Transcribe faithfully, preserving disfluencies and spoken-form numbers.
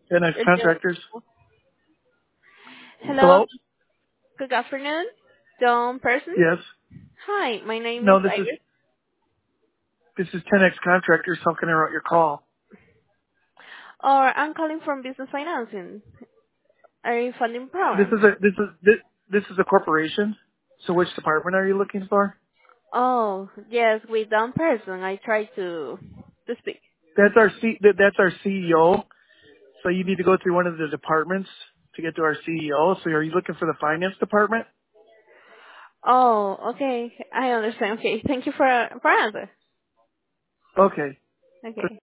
ten X Hello. Contractors. Hello. Hello? Good afternoon. John Person. Yes. Hi, my name is No, this is Iris. this is ten X Contractors. How can I route your call? Or I'm calling from business financing. Are you funding This program? is a this is this, this is a corporation. So which department are you looking for? Oh, yes, with Don Person. I try to to speak. That's our C that- that's our C E O. So you need to go through one of the departments to get to our C E O. So are you looking for the finance department? Oh, okay. I understand. Okay. Thank you for for answer. Okay. Okay.